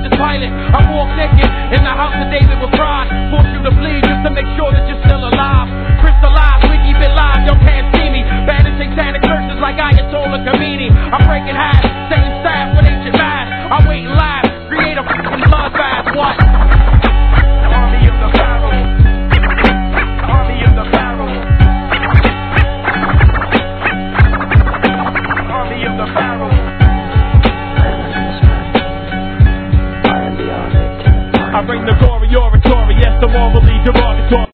Pontius Pilate. I walk naked in the house of David with pride. Force you to bleed just to make sure that you're still alive. Crystallize